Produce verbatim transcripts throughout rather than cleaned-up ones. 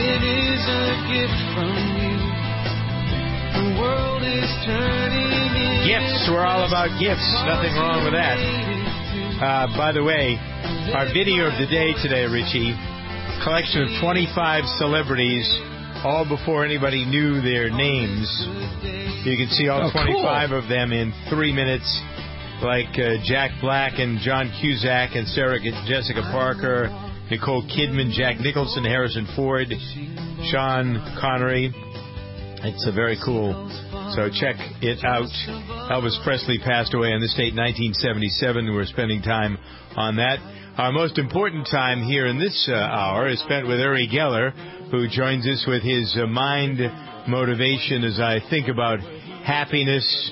It is a gift from you. The world is turning. Gifts. We're all about gifts. Nothing wrong with that. Uh, by the way, our video of the day today, Richie, collection of twenty-five celebrities, all before anybody knew their names. You can see all oh, twenty-five cool. of them in three minutes, like uh, Jack Black and John Cusack and Sarah Jessica Parker, Nicole Kidman, Jack Nicholson, Harrison Ford, Sean Connery. It's a very cool. So check it out. Elvis Presley passed away on this date, nineteen seventy-seven. We're spending time on that. Our most important time here in this uh, hour is spent with Uri Geller, who joins us with his uh, mind motivation as I think about happiness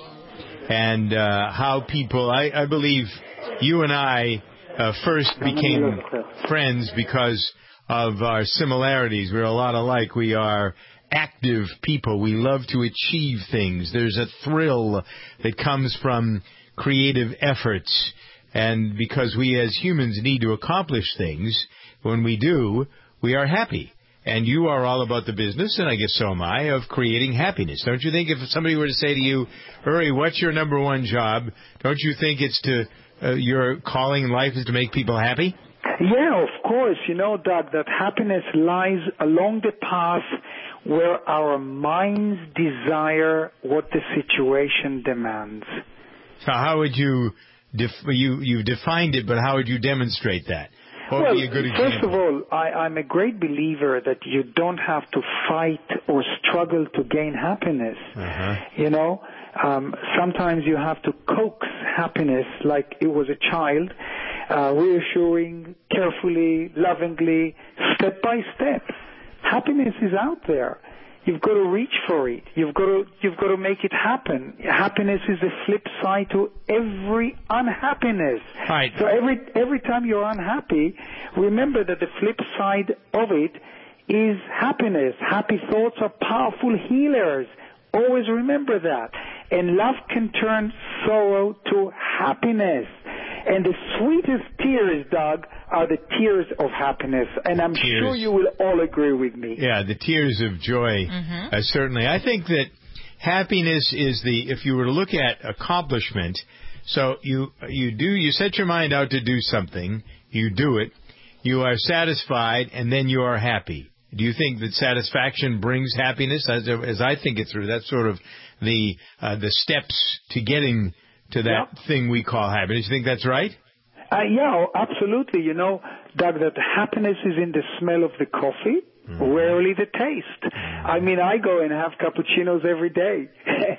and uh, how people, I, I believe you and I uh, first became friends because of our similarities. We're a lot alike. We are active people. We love to achieve things. There's a thrill that comes from creative efforts. And because we as humans need to accomplish things, when we do, we are happy. And you are all about the business, and I guess so am I, of creating happiness. Don't you think if somebody were to say to you, Uri, what's your number one job? Don't you think it's to, uh, your calling in life is to make people happy? Yeah, of course. You know, Doug, that happiness lies along the path where our minds desire what the situation demands. So how would you, def- you, you've defined it, but how would you demonstrate that? What well, would be a good example? First of all, I, I'm a great believer that you don't have to fight or struggle to gain happiness. Uh-huh. You know, um, sometimes you have to coax happiness like it was a child, uh, reassuring, carefully, lovingly, step by step. Happiness is out there. You've got to reach for it. You've got to, you've got to make it happen. Happiness is the flip side to every unhappiness. Right. So every, every time you're unhappy, remember that the flip side of it is happiness. Happy thoughts are powerful healers. Always remember that. And love can turn sorrow to happiness. And the sweetest tears, Doug, are the tears of happiness. And I'm tears. sure you will all agree with me. Yeah, the tears of joy, mm-hmm. uh, certainly. I think that happiness is the, if you were to look at accomplishment, so you you do, you set your mind out to do something, you do it, you are satisfied, and then you are happy. Do you think that satisfaction brings happiness? As, as I think it through, that's sort of the uh, the steps to getting to that yeah. thing we call happiness. You think that's right? Uh, yeah, absolutely. You know, Doug, that happiness is in the smell of the coffee, mm-hmm. rarely the taste. Mm-hmm. I mean, I go and have cappuccinos every day.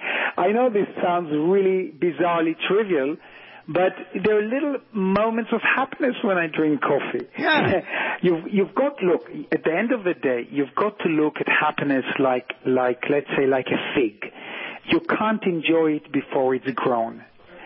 I know this sounds really bizarrely trivial, but there are little moments of happiness when I drink coffee. Yeah. you've, you've got, look, at the end of the day, you've got to look at happiness like, like, let's say, like a fig. You can't enjoy it before it's grown.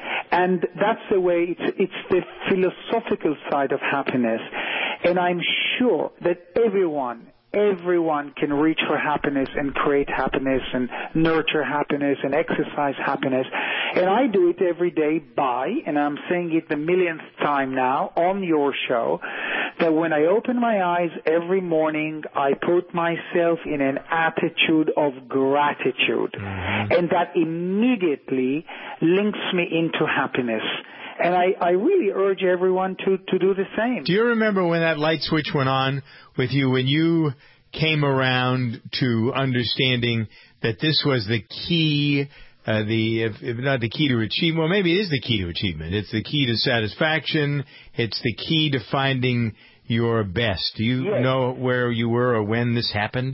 And that's the way, it's, it's the philosophical side of happiness. And I'm sure that everyone, everyone can reach for happiness and create happiness and nurture happiness and exercise happiness. And I do it every day by, and I'm saying it the millionth time now on your show, that when I open my eyes every morning, I put myself in an attitude of gratitude. Mm-hmm. And that immediately links me into happiness. And I, I really urge everyone to, to do the same. Do you remember when that light switch went on with you, when you came around to understanding that this was the key, uh, the if, if not the key to achievement, well, maybe it is the key to achievement. It's the key to satisfaction. It's the key to finding your best. Do you yes. know where you were or when this happened?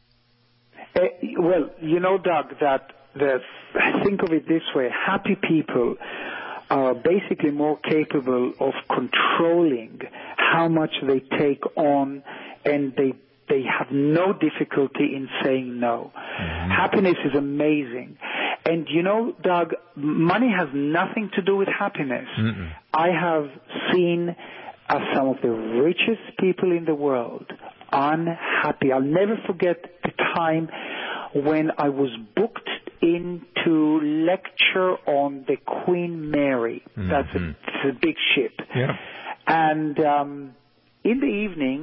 Uh, well, you know, Doug, that the, think of it this way. Happy people are basically more capable of controlling how much they take on, and they they have no difficulty in saying no. Mm-hmm. Happiness is amazing. And you know, Doug, money has nothing to do with happiness. Mm-mm. I have seen uh, some of the richest people in the world unhappy. I'll never forget the time when I was booked in to lecture on the Queen Mary. Mm-hmm. That's a, it's a big ship. Yeah. And um, in the evening,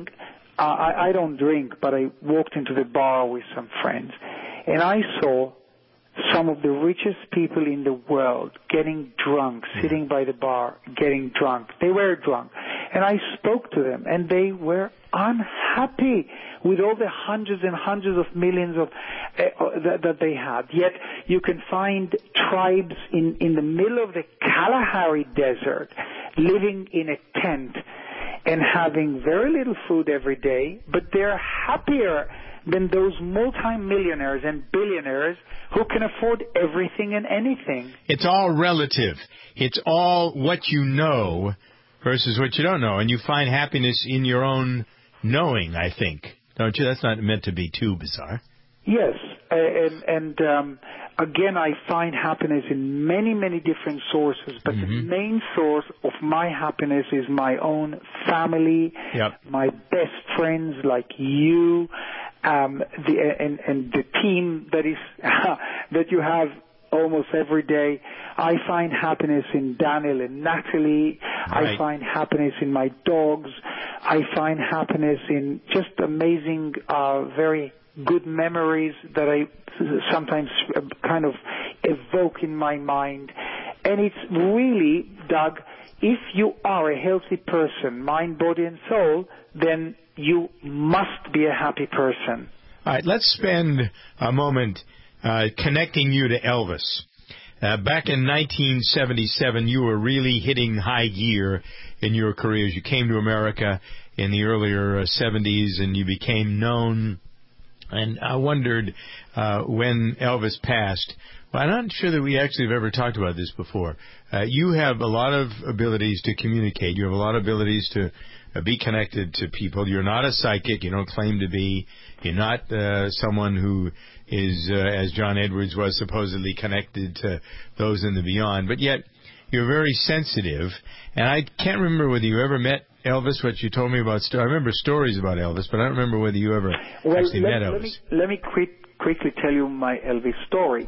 uh, I, I don't drink, but I walked into the bar with some friends, and I saw some of the richest people in the world getting drunk, sitting by the bar, getting drunk. They were drunk. And I spoke to them, and they were unhappy with all the hundreds and hundreds of millions of uh, that, that they had. Yet you can find tribes in, in the middle of the Kalahari Desert living in a tent and having very little food every day, but they're happier than those multimillionaires and billionaires who can afford everything and anything. It's all relative. It's all what you know versus what you don't know. And you find happiness in your own knowing, I think. Don't you? That's not meant to be too bizarre. Yes. Uh, and and um, again, I find happiness in many, many different sources. But mm-hmm. the main source of my happiness is my own family, yep. my best friends like you, um, the, and, and the team that is that you have almost every day. I find happiness in Daniel and Natalie. Right. I find happiness in my dogs. I find happiness in just amazing, uh, very good memories that I sometimes kind of evoke in my mind. And it's really, Doug, if you are a healthy person, mind, body, and soul, then you must be a happy person. All right, let's spend a moment uh, connecting you to Elvis. Uh, back in nineteen seventy-seven, you were really hitting high gear in your career as you came to America in the earlier seventies, and you became known. And I wondered uh, when Elvis passed. Well, I'm not sure that we actually have ever talked about this before. Uh, you have a lot of abilities to communicate. You have a lot of abilities to uh, be connected to people. You're not a psychic. You don't claim to be. You're not uh, someone who is, uh, as John Edwards was, supposedly connected to those in the beyond. But yet, you're very sensitive. And I can't remember whether you ever met Elvis, what you told me about. St- I remember stories about Elvis, but I don't remember whether you ever well, actually let, met Elvis. Let me, let me quick, quickly tell you my Elvis story.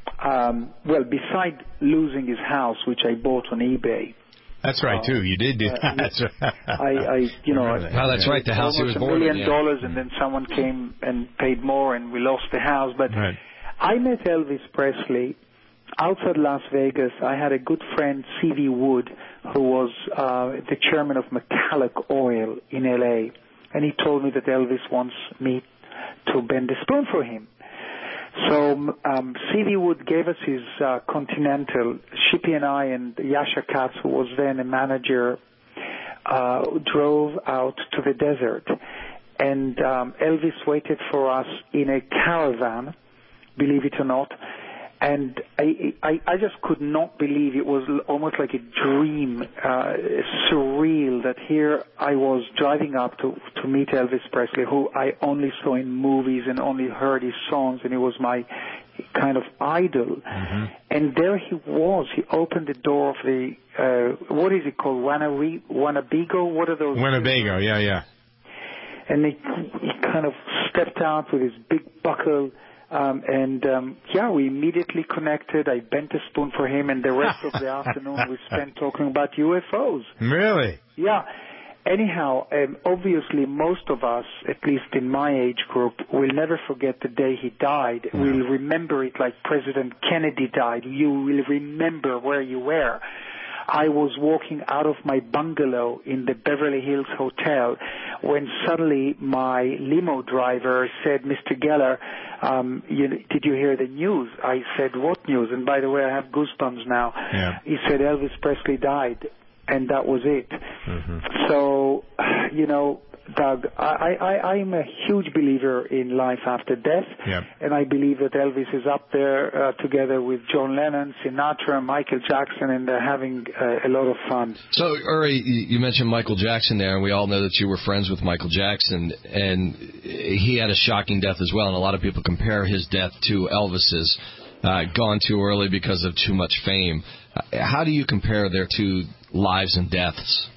Um, well, beside losing his house, which I bought on eBay. That's right, uh, too. You did do uh, that. That's right. I, I, you know, I oh, that's right. The house he was born in. Almost a million yeah. dollars, and then someone came and paid more, and we lost the house. But right. I met Elvis Presley outside Las Vegas. I had a good friend, C V Wood, who was uh, the chairman of Metallic Oil in L A, and he told me that Elvis wants me to bend the spoon for him. So um, C V Wood gave us his uh, Continental. Shippy and I and Yasha Katz, who was then a manager, uh, drove out to the desert. And um, Elvis waited for us in a caravan, believe it or not. And I, I, I just could not believe it was almost like a dream, uh, surreal that here I was driving up to, to meet Elvis Presley, who I only saw in movies and only heard his songs, and he was my kind of idol. Mm-hmm. And there he was. He opened the door of the, uh, what is it called? Wannabe- Winnebago? What are those? Winnebago, yeah, yeah. And he, he kind of stepped out with his big buckle. Um, and, um, yeah, we immediately connected. I bent a spoon for him, and the rest of the afternoon we spent talking about U F Os. Really? Yeah. Anyhow, um, obviously most of us, at least in my age group, will never forget the day he died. Yeah. We'll remember it like President Kennedy died. You will remember where you were. I was walking out of my bungalow in the Beverly Hills Hotel when suddenly my limo driver said, Mister Geller, um, you, did you hear the news? I said, what news? And by the way, I have goosebumps now. Yeah. He said, Elvis Presley died, and that was it. Mm-hmm. So, you know, Doug, I, I, I'm a huge believer in life after death, yep. and I believe that Elvis is up there uh, together with John Lennon, Sinatra, Michael Jackson, and they're having uh, a lot of fun. So, Uri, you mentioned Michael Jackson there, and we all know that you were friends with Michael Jackson, and he had a shocking death as well, and a lot of people compare his death to Elvis's, uh, gone too early because of too much fame. How do you compare their two lives and deaths?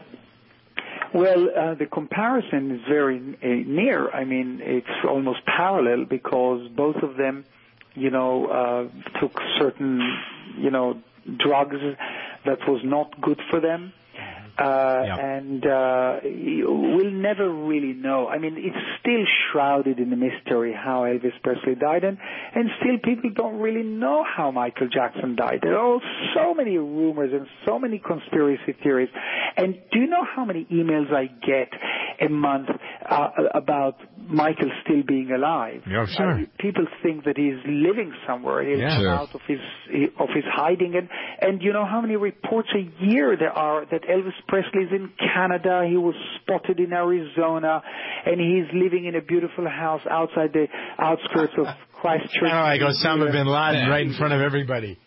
Well, uh, the comparison is very uh, near. I mean, it's almost parallel because both of them, you know, uh, took certain, you know, drugs that was not good for them. Uh, yeah. And uh, we'll never really know. I mean, it's still shrouded in the mystery how Elvis Presley died, and, and still people don't really know how Michael Jackson died. There are so many rumors and so many conspiracy theories. And do you know how many emails I get a month uh, about Michael still being alive? Yeah, sure. Uh, people think that he's living somewhere. He's Yeah. yeah. out of his of his hiding, and and you know how many reports a year there are that Elvis Presley is in Canada. He was spotted in Arizona, and he's living in a beautiful house outside the outskirts of Christchurch. Kind of like Osama bin Laden right in front of everybody.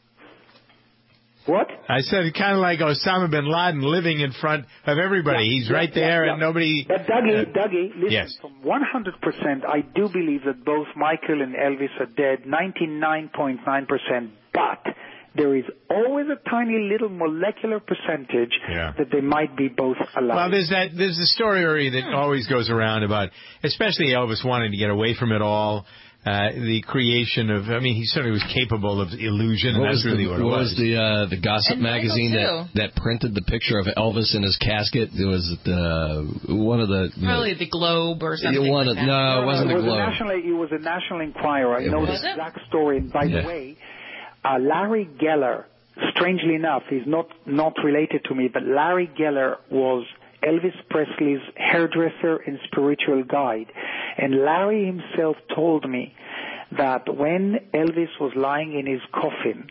What? I said kind of like Osama bin Laden living in front of everybody. Yeah, He's yeah, right yeah, there yeah. and nobody... But Dougie, uh, Dougie, listen, yes. from one hundred percent, I do believe that both Michael and Elvis are dead, ninety-nine point nine percent, but there is always a tiny little molecular percentage Yeah. that they might be both alive. Well, there's that. There's the story that always goes around about, especially Elvis wanting to get away from it all. Uh, the creation of, I mean, he certainly was capable of illusion, and What that's was really the, what it what was. was the uh, the gossip And magazine Michael, that, that printed the picture of Elvis in his casket? It was the one of the Probably the Globe or something. You wanted, like that. no, it wasn't it the was Globe. A national, it was a National Enquirer. I It know was. the Was it? exact story. And by Yeah. the way, uh, Larry Geller, strangely enough, he's not, not related to me, but Larry Geller was Elvis Presley's hairdresser and spiritual guide. And Larry himself told me that when Elvis was lying in his coffin,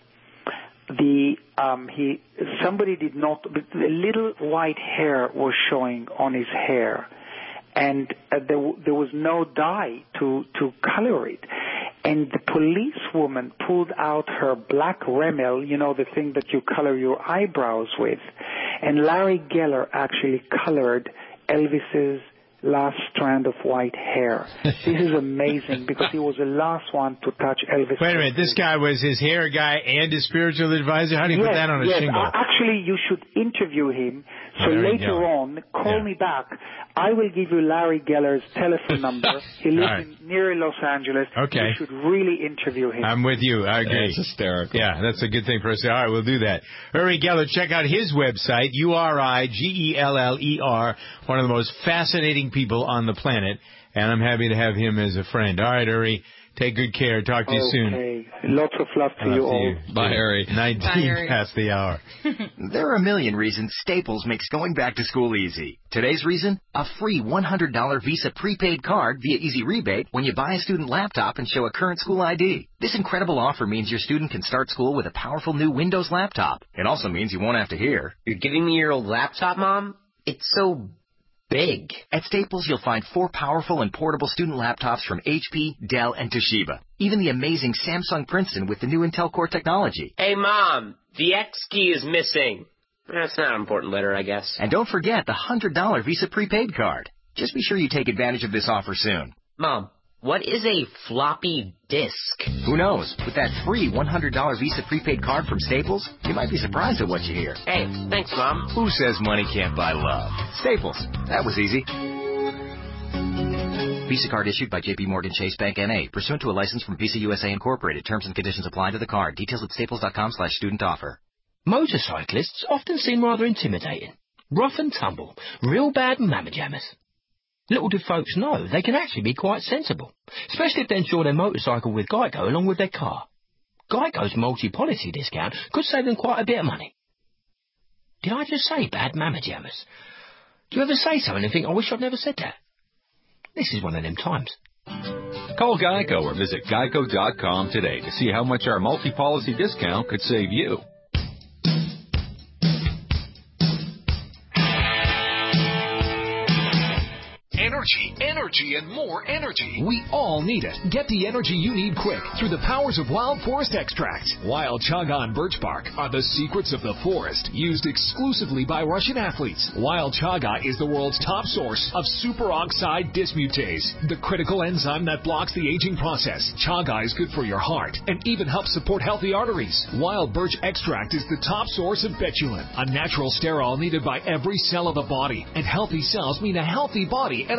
the um, he somebody did not, the little white hair was showing on his hair, and uh, there there was no dye to to color it. And the policewoman pulled out her black Rimmel, you know, the thing that you color your eyebrows with, and Larry Geller actually colored Elvis's last strand of white hair. This is amazing because he was the last one to touch Elvis. Wait a minute, this guy was his hair guy and his spiritual advisor? How do you yes, put that on a yes. shingle? Uh, actually, you should interview him. So Larry later Geller. on, call Yeah. me back. I will give you Larry Geller's telephone number. He lives All right. in, near Los Angeles. Okay. You should really interview him. I'm with you. I agree. It's hysterical. Yeah, that's a good thing for us. All right, we'll do that. Uri Geller, check out his website, U R I G E L L E R, one of the most fascinating people on the planet, and I'm happy to have him as a friend. All right, Uri, take good care. Talk to you soon. Okay. Lots of love to Love you to all. you. Bye, Harry. nineteen Bye, Harry. past the hour. There are a million reasons Staples makes going back to school easy. Today's reason? A free one hundred dollars Visa prepaid card via Easy Rebate when you buy a student laptop and show a current school I D. This incredible offer means your student can start school with a powerful new Windows laptop. It also means you won't have to hear, You're giving me your old laptop, Mom? It's so big. At Staples, you'll find four powerful and portable student laptops from H P, Dell, and Toshiba. Even the amazing Samsung Princeton with the new Intel Core technology. Hey, Mom, the X key is missing. That's not an important letter, I guess. And don't forget the one hundred dollars Visa prepaid card. Just be sure you take advantage of this offer soon. Mom, what is a floppy disk? Who knows? With that free one hundred dollars Visa prepaid card from Staples, you might be surprised at what you hear. Hey, thanks, Mom. Who says money can't buy love? Staples. That was easy. Visa card issued by J P Morgan Chase Bank N A. Pursuant to a license from Visa U S A Incorporated. Terms and conditions apply to the card. Details at staples.com slash student offer. Motorcyclists often seem rather intimidating. Rough and tumble. Real bad mamma jammers. Little do folks know they can actually be quite sensible, especially if they insure their motorcycle with Geico along with their car. Geico's multi-policy discount could save them quite a bit of money. Did I just say bad mamma jammers? Do you ever say something and think, I wish I'd never said that? This is one of them times. Call Geico or visit geico dot com today to see how much our multi-policy discount could save you. Energy, energy, and more energy. We all need it. Get the energy you need quick through the powers of Wild Forest Extract. Wild Chaga and birch bark are the secrets of the forest, used exclusively by Russian athletes. Wild Chaga is the world's top source of superoxide dismutase, the critical enzyme that blocks the aging process. Chaga is good for your heart and even helps support healthy arteries. Wild birch extract is the top source of betulin, a natural sterol needed by every cell of the body. And healthy cells mean a healthy body and a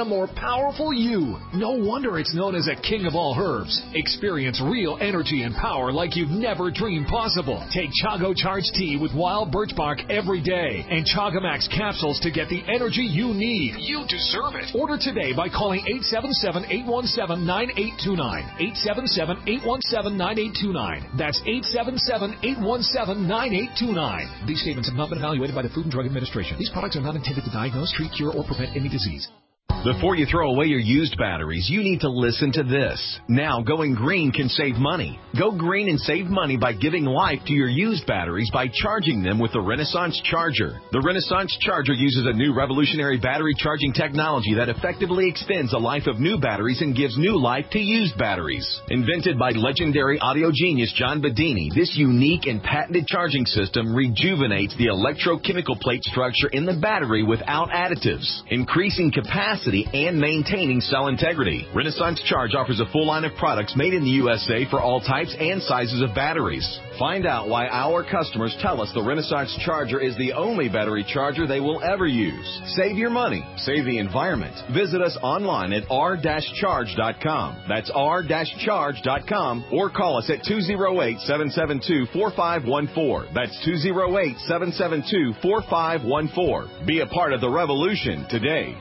a more powerful you. No wonder it's known as a king of all herbs. Experience real energy and power like you've never dreamed possible. Take Chago Charge Tea with wild birch bark every day and Chagamax capsules to get the energy you need. You deserve it. Order today by calling eight seven seven, eight one seven, nine eight two nine. eight seven seven, eight one seven, nine eight two nine. That's eight seven seven, eight one seven, nine eight two nine. These statements have not been evaluated by the Food and Drug Administration. These products are not intended to diagnose, treat, cure, or prevent any disease. Before you throw away your used batteries, you need to listen to this. Now, going green can save money. Go green and save money by giving life to your used batteries by charging them with the Renaissance Charger. The Renaissance Charger uses a new revolutionary battery charging technology that effectively extends the life of new batteries and gives new life to used batteries. Invented by legendary audio genius John Bedini, this unique and patented charging system rejuvenates the electrochemical plate structure in the battery without additives, increasing capacity and maintaining cell integrity. Renaissance Charge offers a full line of products made in the U S A for all types and sizes of batteries. Find out why our customers tell us the Renaissance Charger is the only battery charger they will ever use. Save your money. Save the environment. Visit us online at r dash charge dot com. That's r dash charge dot com or call us at two oh eight, seven seven two, four five one four. That's two oh eight, seven seven two, four five one four. Be a part of the revolution today.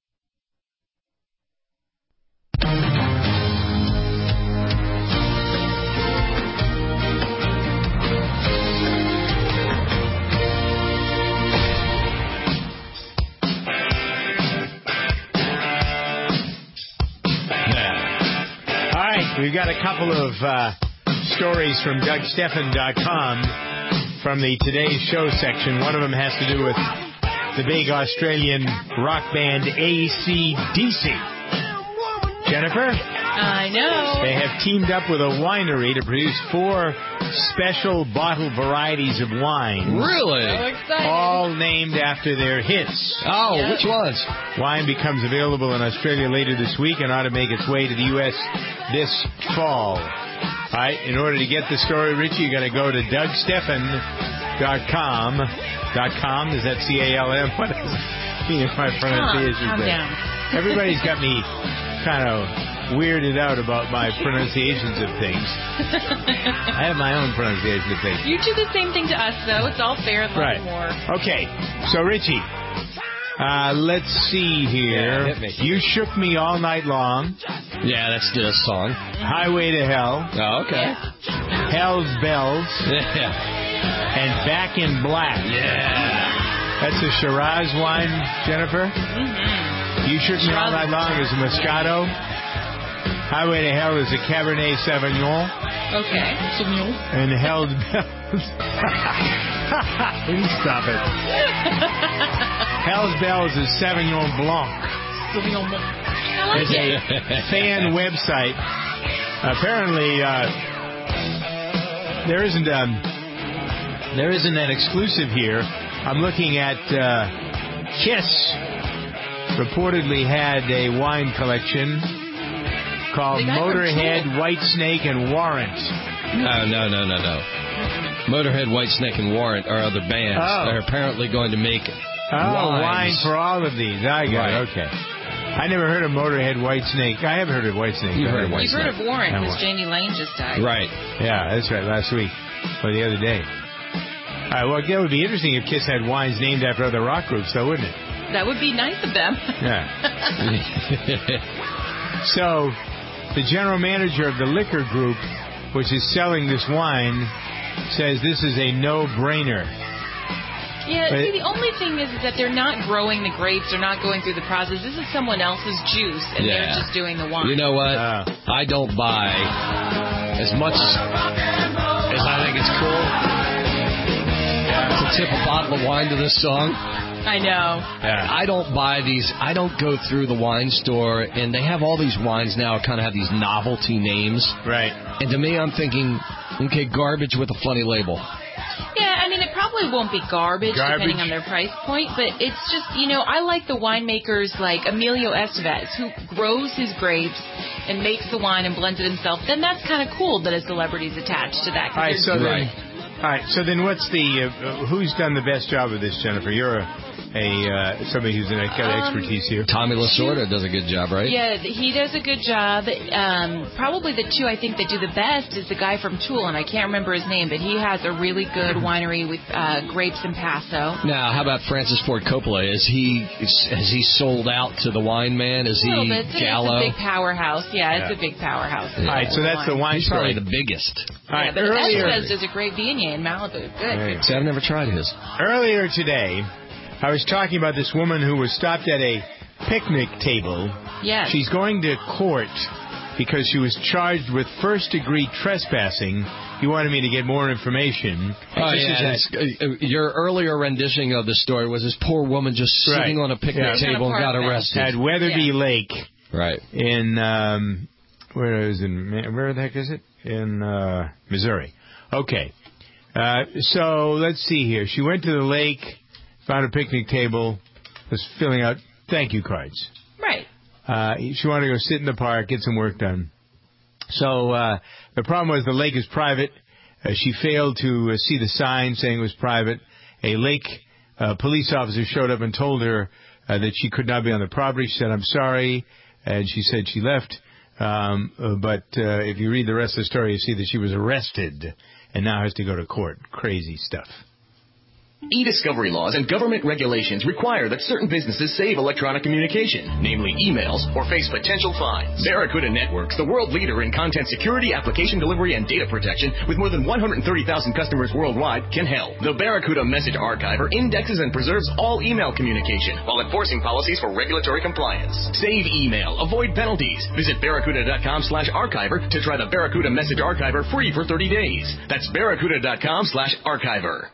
We've got a couple of uh, stories from Doug Stephan dot com from the Today's Show section. One of them has to do with the big Australian rock band A C D C. Jennifer? I know. They have teamed up with a winery to produce four special bottle varieties of wine. Really? So exciting. All named after their hits. Oh, Yep. which ones? Wine becomes available in Australia later this week and ought to make its way to the U S this fall. All right, in order to get the story, Richie, you're going to go to Doug Stephan dot com. Dot com? Is that C A L M? What is it? My pronunciation. Calm down. Everybody's got me kind of weirded out about my pronunciations of things. I have my own pronunciation of things. You do the same thing to us, though. It's all fair and Right. more. Okay, so Richie, uh, let's see here. Yeah, hit me. You Shook Me All Night Long. Yeah, that's the song. Highway to Hell. Oh, okay. Hell's Bells. Yeah. And Back in Black. Yeah. That's a Shiraz wine, Jennifer. Mm-hmm. You Shook Me All Night Long is a Moscato. Highway to Hell is a Cabernet Sauvignon. Okay. Sauvignon. And Hell's Bells. Please stop it. Hell's Bells is Sauvignon Blanc. Sauvignon Blanc. I like It's it. a fan website. Apparently, uh, there isn't um, there isn't an exclusive here. I'm looking at uh, Kiss. Reportedly had a wine collection called They got Motorhead, some Whitesnake, and Warrant. No, no, no, no, no. Motorhead, Whitesnake, and Warrant are other bands. Oh. They're apparently going to make Oh, wines. wine for all of these. I got Right. it. Okay. I never heard of Motorhead, Whitesnake. I haven't heard of Whitesnake. You've I heard of You've heard of Warren, Yeah, because Warren. Janie Lane just died. Right. Yeah, that's right. Last week. Or the other day. All right, well, it would be interesting if Kiss had wines named after other rock groups, though, wouldn't it? That would be nice of them. Yeah. So, the general manager of the liquor group, which is selling this wine, says this is a no-brainer. Yeah, But- see, the only thing is, is that they're not growing the grapes. They're not going through the process. This is someone else's juice, and Yeah. they're just doing the wine. You know what? Uh, I don't buy as much as I think it's cool to tip a bottle of wine to this song. I know. Yeah. I don't buy these. I don't go through the wine store, and they have all these wines now kind of have these novelty names. Right. And to me, I'm thinking, okay, garbage with a funny label. Yeah, I mean, it probably won't be garbage, Garbage. depending on their price point, but it's just, you know, I like the winemakers like Emilio Estevez, who grows his grapes and makes the wine and blends it himself. Then that's kind of cool that a celebrity's attached to that. 'cause All right, they're so doing- then, all right, so then what's the, uh, uh, who's done the best job of this, Jennifer? You're a a uh, somebody who's got Um, expertise here. Tommy Lasorda does a good job, right? Yeah, he does a good job. Um, probably the two I think that do the best is the guy from Tool, and I can't remember his name, but he has a really good winery with uh, grapes in Paso. Now, how about Francis Ford Coppola? Is he is, has he sold out to the wine man? Is A little he bit. It's Gallo? a big powerhouse. Yeah, it's Yeah. a big powerhouse. All right, so that's the wine He's probably story. the biggest. All right, Yeah, but earlier, Estes does a great Viognier in Malibu. Good. Right. See, I've never tried his. earlier today, I was talking about this woman who was stopped at a picnic table. Yes. She's going to court because she was charged with first-degree trespassing. You wanted me to get more information. Oh, This yeah. is it's- uh, your earlier rendition of the story was this poor woman just sitting Right. on a picnic Yeah. table and got arrested. at Weatherby Yeah. Lake Right. in, um, where is it? Where the heck is it? In uh, Missouri. Okay. Uh, so let's see here. She went to the lake, found a picnic table, was filling out thank you cards. Right. Uh, she wanted to go sit in the park, get some work done. So uh, the problem was the lake is private. Uh, she failed to uh, see the sign saying it was private. A lake uh, police officer showed up and told her uh, that she could not be on the property. She said, I'm sorry. And she said she left. Um, uh, but uh, if you read the rest of the story, you see that she was arrested and now has to go to court. Crazy stuff. E-discovery laws and government regulations require that certain businesses save electronic communication, namely emails, or face potential fines. Barracuda Networks, the world leader in content security, application delivery, and data protection, with more than one hundred thirty thousand customers worldwide, can help. The Barracuda Message Archiver indexes and preserves all email communication while enforcing policies for regulatory compliance. Save email, avoid penalties. Visit barracuda.com slash archiver to try the Barracuda Message Archiver free for thirty days. That's barracuda.com slash archiver.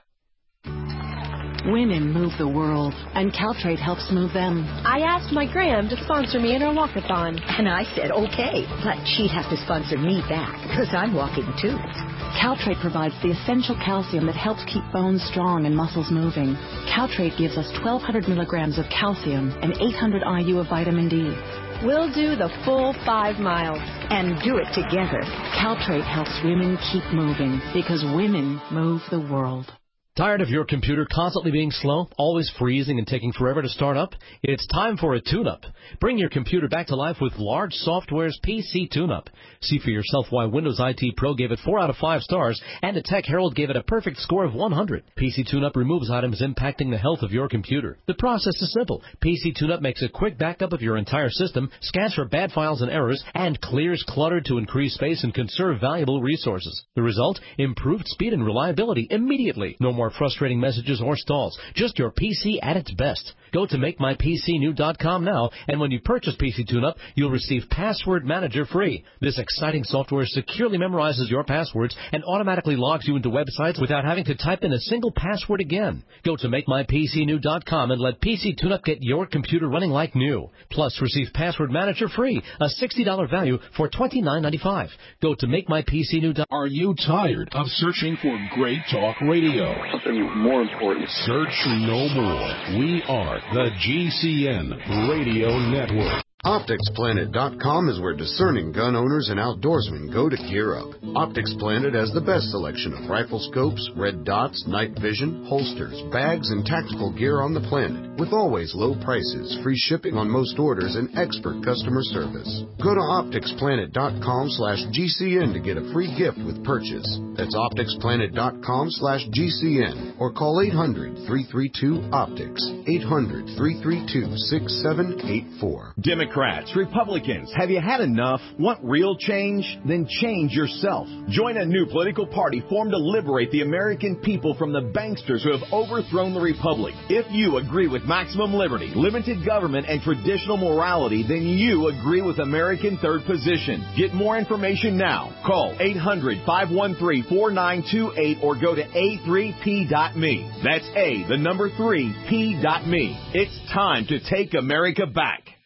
Women move the world, and Caltrate helps move them. I asked my gram to sponsor me in her walkathon. And I said, okay, but she'd have to sponsor me back, because I'm walking too. Caltrate provides the essential calcium that helps keep bones strong and muscles moving. Caltrate gives us twelve hundred milligrams of calcium and eight hundred I U of vitamin D. We'll do the full five miles. And do it together. Caltrate helps women keep moving, because women move the world. Tired of your computer constantly being slow, always freezing and taking forever to start up? It's time for a tune-up. Bring your computer back to life with Large Software's P C Tune-Up. See for yourself why Windows I T Pro gave it four out of five stars and the Tech Herald gave it a perfect score of one hundred. P C Tune-Up removes items impacting the health of your computer. The process is simple. P C Tune-Up makes a quick backup of your entire system, scans for bad files and errors, and clears clutter to increase space and conserve valuable resources. The result? Improved speed and reliability immediately. No more frustrating messages or stalls. Just your P C at its best. Go to make my P C new dot com now, and when you purchase P C Tune-Up, you'll receive Password Manager free. This exciting software securely memorizes your passwords and automatically logs you into websites without having to type in a single password again. Go to make my P C new dot com and let P C Tune-Up get your computer running like new. Plus, receive Password Manager free, a sixty dollars value for twenty-nine ninety-five. Go to make my P C new dot com. Are you tired of searching for great talk radio? Something more important. Search no more. We are the G C N Radio Network. Optics Planet dot com is where discerning gun owners and outdoorsmen go to gear up. Optics Planet has the best selection of rifle scopes, red dots, night vision, holsters, bags, and tactical gear on the planet, with always low prices, free shipping on most orders, and expert customer service. Go to Optics Planet dot com slash G C N to get a free gift with purchase. That's Optics Planet dot com slash G C N or call eight hundred, three three two, OPTICS, eight hundred, three three two, six seven eight four. Democrats, Republicans, have you had enough? Want real change? Then change yourself. Join a new political party formed to liberate the American people from the banksters who have overthrown the Republic. If you agree with maximum liberty, limited government, and traditional morality, then you agree with American Third Position. Get more information now. Call eight hundred, five one three, four nine two eight or go to A three P dot me. That's A, the number three, P dot me. It's time to take America back.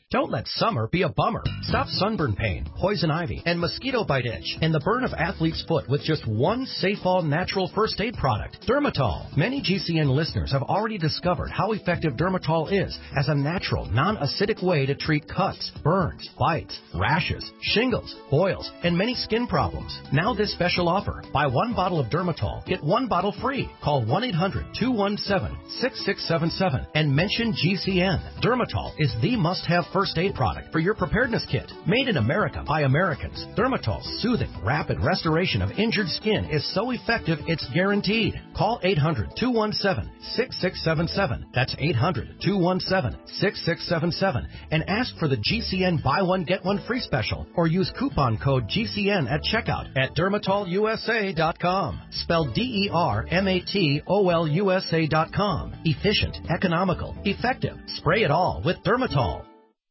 Don't let summer be a bummer. Stop sunburn pain, poison ivy, and mosquito bite itch, and the burn of athlete's foot with just one Safe All natural first aid product, Dermatol. Many G C N listeners have already discovered how effective Dermatol is as a natural, non-acidic way to treat cuts, burns, bites, rashes, shingles, boils, and many skin problems. Now this special offer. Buy one bottle of Dermatol, get one bottle free. Call one eight hundred two one seven six six seven seven and mention G C N. Dermatol is the must-have first aid product for your preparedness kit. Made in America by Americans, Dermatol's soothing, rapid restoration of injured skin is so effective it's guaranteed. Call eight hundred two one seven six six seven seven. That's eight hundred two one seven six six seven seven. And ask for the G C N Buy One Get One Free special or use coupon code G C N at checkout at dermatol u s a dot com. Spelled D E R M A T O L U S A dot com. Efficient, economical, effective. Spray it all with Dermatol.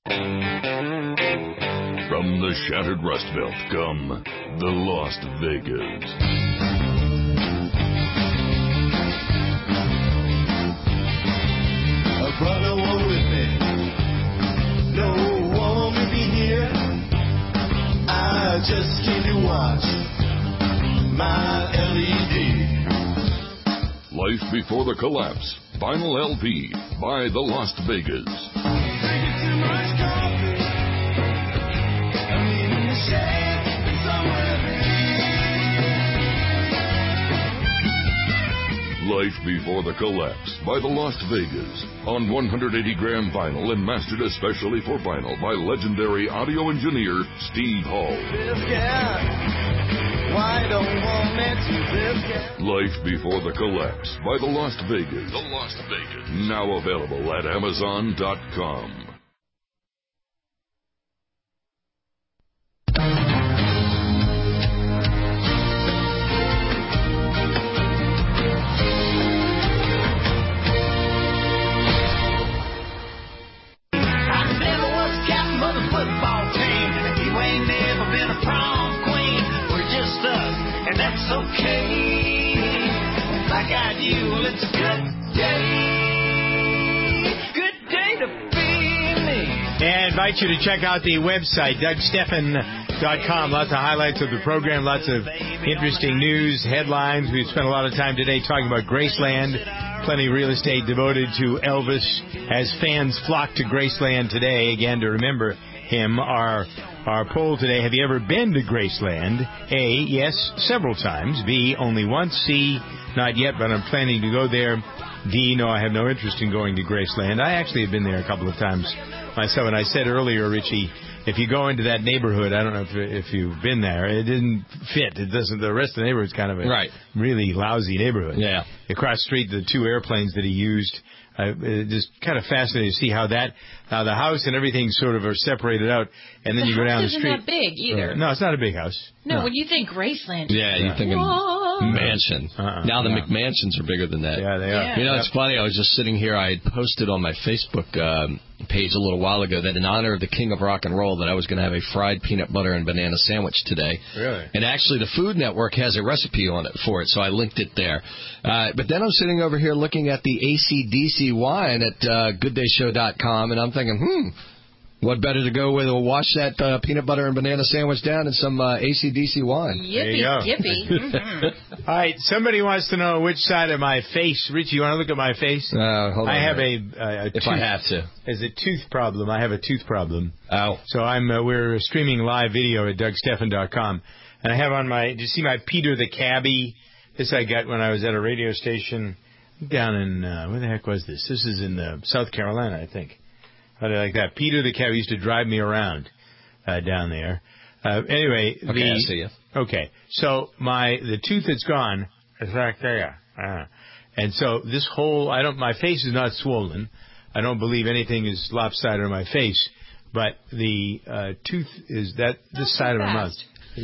From the shattered Rust Belt come the Las Vegas. A brother won't with me. No one will be here. I just came to watch my L E D. Life Before the Collapse. Vinyl L P by the Las Vegas. Life Before the Collapse by the Las Vegas on one hundred eighty gram vinyl and mastered especially for vinyl by legendary audio engineer Steve Hall. Why don't want me to this guy? Life Before the Collapse by the Las Vegas. The Las Vegas. Now available at Amazon dot com. Okay, I got you, it's a good day, good day to be me. And I invite you to check out the website, Doug Stephan dot com. Lots of highlights of the program, lots of interesting news, headlines. We've spent a lot of time today talking about Graceland. Plenty of real estate devoted to Elvis as fans flock to Graceland today. Again, to remember him, our Our poll today, have you ever been to Graceland? A, yes, several times. B, only once. C, not yet, but I'm planning to go there. D, no, I have no interest in going to Graceland. I actually have been there a couple of times myself, and I said earlier, Richie, if you go into that neighborhood, I don't know if, if you've been there, it didn't fit. It doesn't. The rest of the neighborhood's kind of a right. really lousy neighborhood. Yeah. Across the street, the two airplanes that he used, Uh, it just kind of fascinating to see how that, how the house and everything sort of are separated out, and then the you go down the house street. isn't that big either. Uh, no, it's not a big house. No, no. when you think Graceland, yeah, you're thinking what? mansion. Uh-uh, now the yeah. McMansions are bigger than that. Yeah, they are. Yeah. You know, it's funny. I was just sitting here. I had posted on my Facebook um, page a little while ago that in honor of the King of Rock and Roll, that I was going to have a fried peanut butter and banana sandwich today. Really? And actually, the Food Network has a recipe on it for it, so I linked it there. Uh, but then I'm sitting over here looking at the A C D C wine at uh, good day show dot com, and I'm thinking, hmm. What better to go with? We'll wash that uh, peanut butter and banana sandwich down in some uh, A C D C wine. Yippee, yippee. Mm-hmm. All right, somebody wants to know which side of my face. Richie, you want to look at my face? Uh, hold on. I have a, a, a If tooth, I have to. As a tooth problem. I have a tooth problem. Oh. So I'm. Uh, we're streaming live video at Doug Stephan dot com. And I have on my, do you see my Peter the Cabbie? This I got when I was at a radio station down in, uh, where the heck was this? This is in uh, South Carolina, I think. How do I like that? Peter the Cabbie used to drive me around uh, down there. Uh, anyway. Okay, the, I see you. Okay. So my, the tooth that's gone is right there. Uh, and so this whole, I don't, my face is not swollen. I don't believe anything is lopsided on my face. But the uh, tooth is that, this Not side so of my mouth.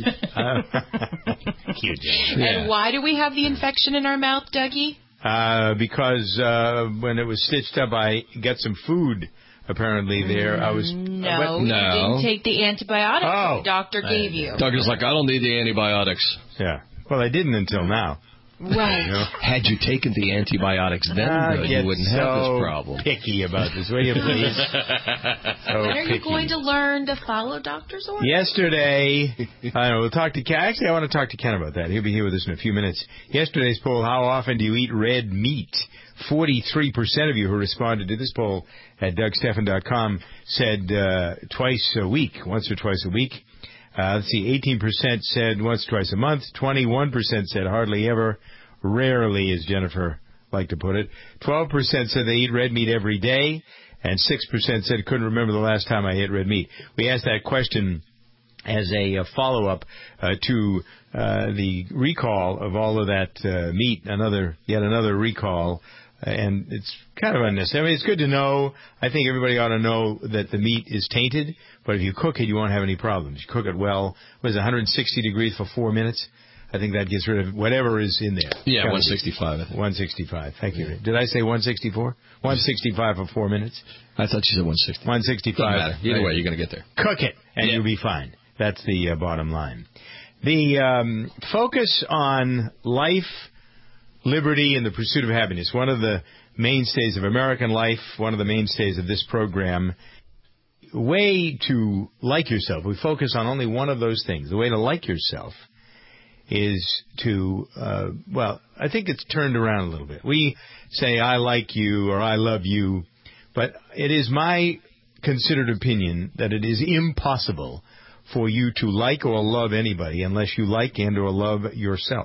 fast. Cute. And Yeah. why do we have the infection in our mouth, Dougie? Uh, because uh, when it was stitched up, I got some food. Apparently there, I was... No, uh, you no. didn't take the antibiotics Oh. the doctor gave you. Doug is like, I don't need the antibiotics. Yeah. Well, I didn't until now. Right. You know? Had you taken the antibiotics then, uh, though, you wouldn't so have this problem. Picky about this, will you please? So when are picky. you going to learn to follow doctor's orders? Yesterday, I don't know, we'll talk to Ken. Actually, I want to talk to Ken about that. He'll be here with us in a few minutes. Yesterday's poll, how often do you eat red meat? forty-three percent of you who responded to this poll at Doug Stephan dot com said uh, twice a week, once or twice a week. Uh, let's see, eighteen percent said once or twice a month. twenty-one percent said hardly ever. Rarely, as Jennifer liked to put it. twelve percent said they eat red meat every day. And six percent said couldn't remember the last time I ate red meat. We asked that question as a uh, follow-up uh, to uh, the recall of all of that uh, meat, another yet another recall. And it's kind of unnecessary. I mean, it's good to know. I think everybody ought to know that the meat is tainted. But if you cook it, you won't have any problems. You cook it well. What is it, one hundred sixty degrees for four minutes? I think that gets rid of whatever is in there. Yeah, one sixty-five. I think. one sixty-five. Thank you. Did I say one sixty-four? one sixty-five for four minutes. I thought you said one sixty. one sixty-five. Doesn't matter. Either way, you're going to get there. Cook it, and yeah. You'll be fine. That's the uh, bottom line. The um, focus on life, liberty, and the pursuit of happiness. One of the mainstays of American life, one of the mainstays of this program. Way to like yourself. We focus on only one of those things. The way to like yourself is to, uh, well, I think it's turned around a little bit. We say, I like you or I love you, but it is my considered opinion that it is impossible for you to like or love anybody unless you like and or love yourself.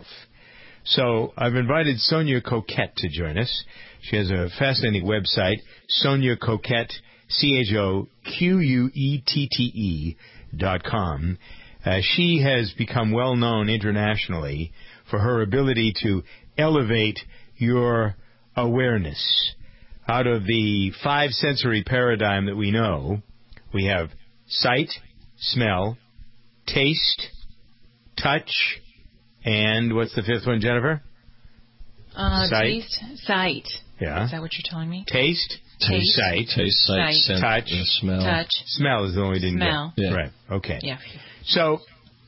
So I've invited Sonia Coquette to join us. She has a fascinating website, Sonia Coquette, C H O Q U E T T E dot com. Uh, she has become well known internationally for her ability to elevate your awareness. Out of the five sensory paradigm that we know, we have sight, smell, taste, touch, and what's the fifth one, Jennifer? Uh, sight. Taste, sight. Yeah. Is that what you're telling me? Taste, taste, sight, taste, sight, sight. touch, and smell. Touch. Smell is the one we didn't Smell. get. Yeah. Right. Okay. Yeah. So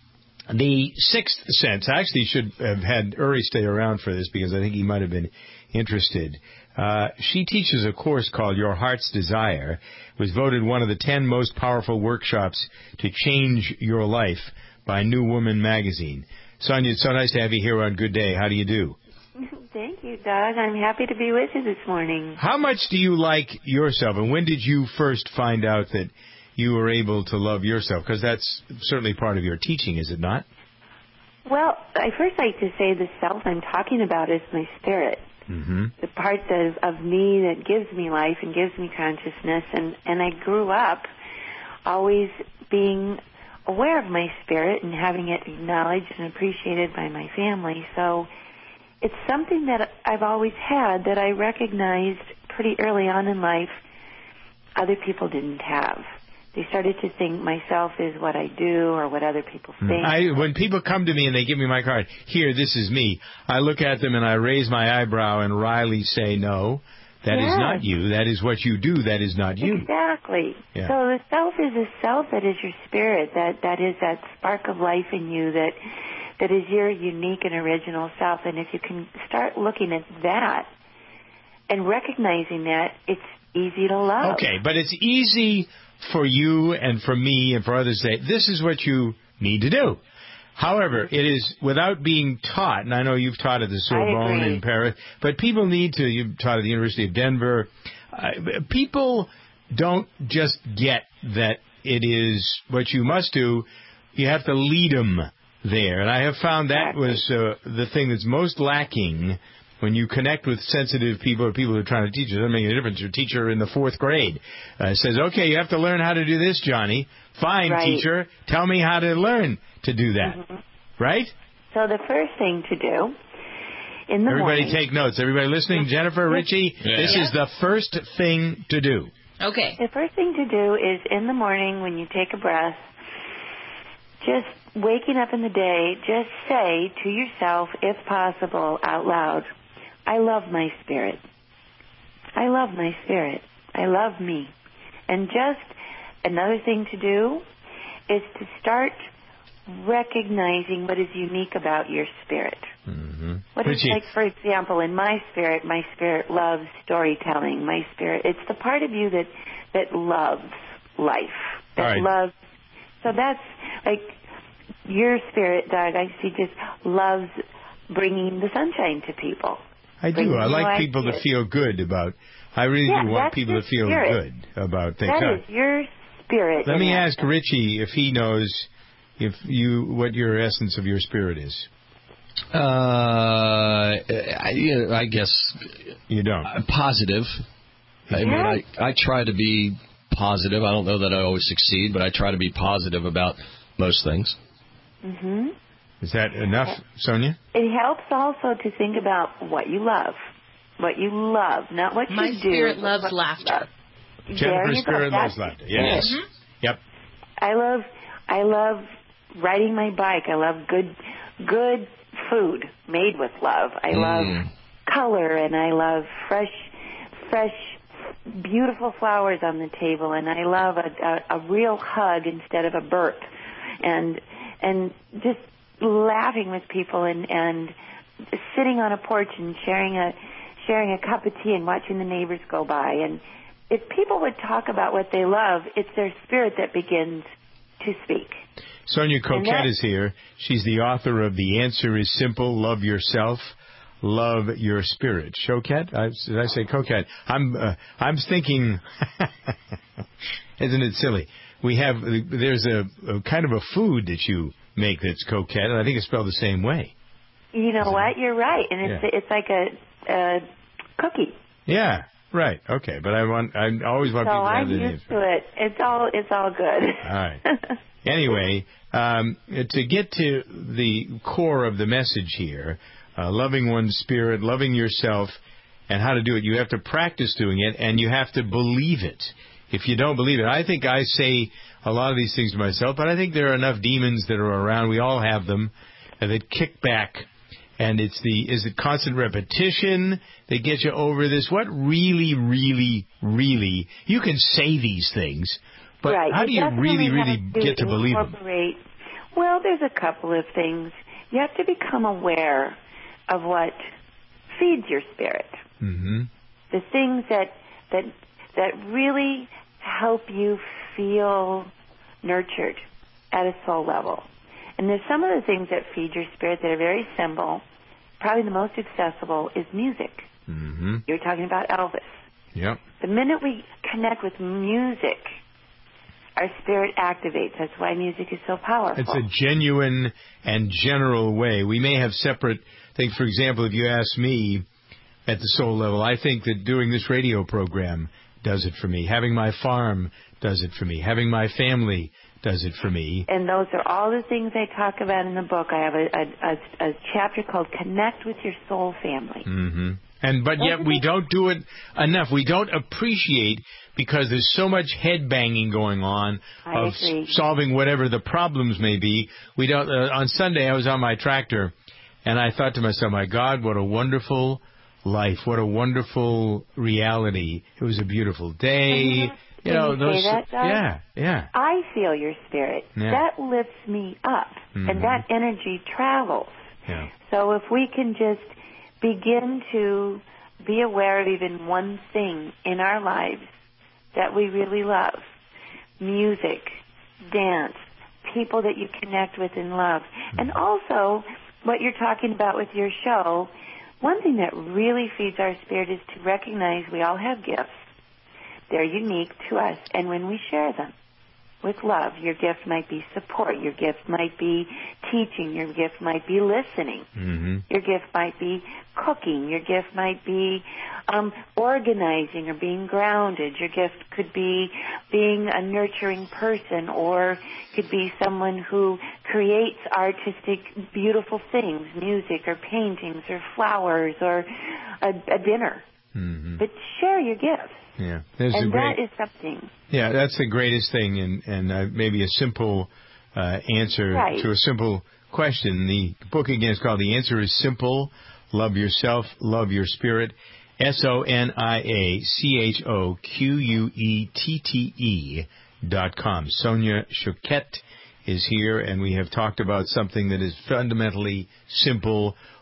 the sixth sense, I actually should have had Uri stay around for this because I think he might have been interested. Uh, she teaches a course called Your Heart's Desire. It was voted one of the ten most powerful workshops to change your life by New Woman magazine. Sonia, it's so nice to have you here on Good Day. How do you do? Thank you, Doug. I'm happy to be with you this morning. How much do you like yourself, and when did you first find out that you were able to love yourself? Because that's certainly part of your teaching, is it not? Well, I first like to say the self I'm talking about is my spirit. Mm-hmm. The part of, of me that gives me life and gives me consciousness. And, and I grew up always being aware of my spirit and having it acknowledged and appreciated by my family. So it's something that I've always had that I recognized pretty early on in life other people didn't have. They started to think myself is what I do or what other people think. I, when people come to me and they give me my card, here, this is me, I look at them and I raise my eyebrow and wryly say, no, that yes. is not you. That is what you do. That is not you. Exactly. Yeah. So the self is a self that is your spirit, that, that is that spark of life in you that that is your unique and original self. And if you can start looking at that and recognizing that, it's easy to love. Okay, but it's easy for you and for me and for others to say, this is what you need to do. However, it is without being taught, and I know you've taught at the Sorbonne in Paris, but people need to, you've taught at the University of Denver, uh, people don't just get that it is what you must do, you have to lead them there. And I have found that exactly. was uh, the thing that's most lacking when you connect with sensitive people or people who are trying to teach. It doesn't make any difference. Your teacher in the fourth grade uh, says, okay, you have to learn how to do this, Johnny. Fine, right. teacher. Tell me how to learn to do that. Mm-hmm. Right? So the first thing to do in the Everybody morning. take notes. Everybody listening? Jennifer, Richie, yeah. this yeah. is the first thing to do. Okay. The first thing to do is in the morning when you take a breath, just waking up in the day, just say to yourself, if possible, out loud, I love my spirit. I love my spirit. I love me. And just another thing to do is to start recognizing what is unique about your spirit. Mm-hmm. What is, Richie. like, for example, in my spirit, my spirit loves storytelling. My spirit, it's the part of you that, that loves life, that All right. loves, so that's, like, your spirit, Doug, I see, just loves bringing the sunshine to people. I do. Bringing I new like people to ideas. feel good about, I really Yeah, do want that's people your to feel spirit. good about things. That Uh, is your spirit. Let in me that ask sense. Richie if he knows if you what your essence of your spirit is. Uh, I, you know, I guess you don't. Uh, positive. I mean, I, I try to be positive. I don't know that I always succeed, but I try to be positive about most things. Mm-hmm. Is that enough, Sonia? It helps also to think about what you love. What you love, not what My you do. spirit but loves what you laughter. love. There Jennifer's you go. spirit loves That's- laughter. Yes. Mhm. Yep. I love, I love riding my bike. I love good, good food made with love. I love Mm. color, and I love fresh, fresh, beautiful flowers on the table, and I love a, a, a real hug instead of a burp, and and just laughing with people, and and sitting on a porch and sharing a sharing a cup of tea and watching the neighbors go by. And if people would talk about what they love, it's their spirit that begins to speak. Sonia And Coquette that- is here. She's the author of The Answer is Simple, Love Yourself, Love Your Spirit. Choquette? I, did I say Coquette? I'm uh, I'm thinking, isn't it silly? We have, there's a, a kind of a food that you make that's Coquette, and I think it's spelled the same way. You know what? You're right, and it's Yeah. it's like a, a cookie. Yeah, right. Okay, but I want, I always want So people to have I'm the name. used to it. It's all it's all good. All right. Anyway, um, to get to the core of the message here, uh, loving one's spirit, loving yourself, and how to do it, you have to practice doing it, and you have to believe it. If you don't believe it, I think I say a lot of these things to myself, but I think there are enough demons that are around. We all have them uh, that kick back. And it's the, is it constant repetition that gets you over this? What really, really, really, you can say these things, but right. how do you definitely really, really have to get to believe them? incorporate- Well, there's a couple of things. You have to become aware of what feeds your spirit. Mm-hmm. The things that that that really help you feel nurtured at a soul level. And there's some of the things that feed your spirit that are very simple. Probably the most accessible is music. Mm-hmm. You're talking about Elvis. Yep. The minute we connect with music, our spirit activates. That's why music is so powerful. It's a genuine and general way. We may have separate things. For example, if you ask me at the soul level, I think that doing this radio program does it for me. Having my farm does it for me. Having my family does it for me. And those are all the things I talk about in the book. I have a, a, a, a chapter called Connect with Your Soul Family. Mm-hmm. And but yet we don't do it enough. We don't appreciate because there's so much head banging going on I of agree. s- solving whatever the problems may be. We don't. Uh, on Sunday, I was on my tractor, and I thought to myself, "My God, what a wonderful life! What a wonderful reality! It was a beautiful day." You know, Can you those. say that, Doug? Yeah, yeah. I feel your spirit. Yeah. That lifts me up, Mhm. and that energy travels. Yeah. So if we can just begin to be aware of even one thing in our lives that we really love, music, dance, people that you connect with and love, and also what you're talking about with your show, one thing that really feeds our spirit is to recognize we all have gifts. They're unique to us, and when we share them with love, your gift might be support, your gift might be teaching, your gift might be listening, Mm-hmm. your gift might be cooking, your gift might be um, organizing or being grounded, your gift could be being a nurturing person, or could be someone who creates artistic, beautiful things, music or paintings or flowers or a, a dinner. Mm-hmm. But share your gifts. Yeah. There's a And great. that is something. Yeah, that's the greatest thing, and and uh, maybe a simple uh, answer Right. to a simple question. The book again is called "The Answer Is Simple: Love Yourself, Love Your Spirit." S O N I A C H O Q U E T T E dot com. Sonia Choquette is here, and we have talked about something that is fundamentally simple,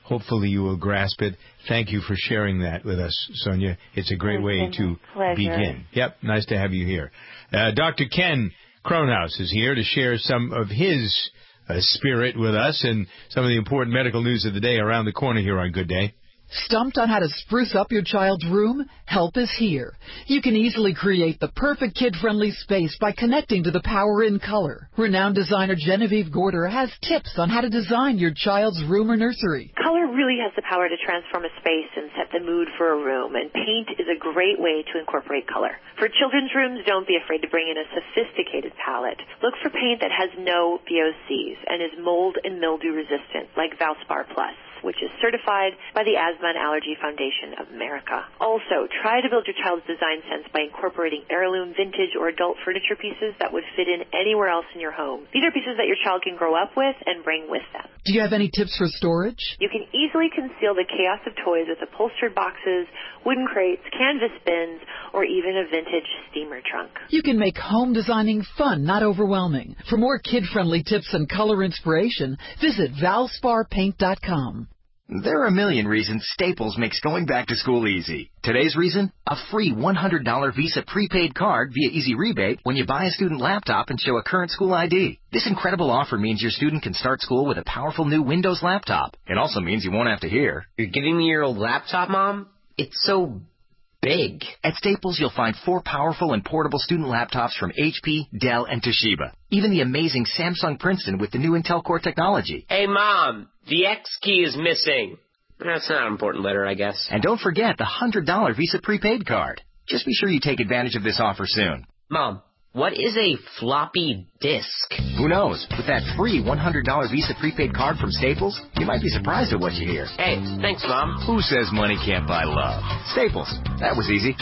hopefully you will grasp it. Thank you for sharing that with us, Sonia. It's a great way to pleasure. begin. Yep, nice to have you here. Uh, Doctor Ken Kronhaus is here to share some of his uh, spirit with us and some of the important medical news of the day around the corner here on Good Day. Stumped on how to spruce up your child's room? Help is here. You can easily create the perfect kid-friendly space by connecting to the power in color. Renowned designer Genevieve Gorder has tips on how to design your child's room or nursery. Color really has the power to transform a space and set the mood for a room, and paint is a great way to incorporate color. For children's rooms, don't be afraid to bring in a sophisticated palette. Look for paint that has no V O Cs and is mold and mildew resistant, like Valspar Plus, which is certified by the Asthma and Allergy Foundation of America. Also, try to build your child's design sense by incorporating heirloom, vintage, or adult furniture pieces that would fit in anywhere else in your home. These are pieces that your child can grow up with and bring with them. Do you have any tips for storage? You can easily conceal the chaos of toys with upholstered boxes, wooden crates, canvas bins, or even a vintage steamer trunk. You can make home designing fun, not overwhelming. For more kid-friendly tips and color inspiration, visit valspar paint dot com. There are a million reasons Staples makes going back to school easy. Today's reason? A free one hundred dollars Visa prepaid card via Easy Rebate when you buy a student laptop and show a current school I D. This incredible offer means your student can start school with a powerful new Windows laptop. It also means you won't have to hear, "You're giving me your old laptop, Mom? It's so big." At Staples, you'll find four powerful and portable student laptops from H P, Dell, and Toshiba. Even the amazing Samsung Princeton with the new Intel Core technology. Hey, Mom, the X key is missing. That's not an important letter, I guess. And don't forget the one hundred dollars Visa prepaid card. Just be sure you take advantage of this offer soon. Mom, what is a floppy disk? Who knows? With that free one hundred dollars Visa prepaid card from Staples, you might be surprised at what you hear. Hey, thanks, Mom. Who says money can't buy love? Staples. That was easy.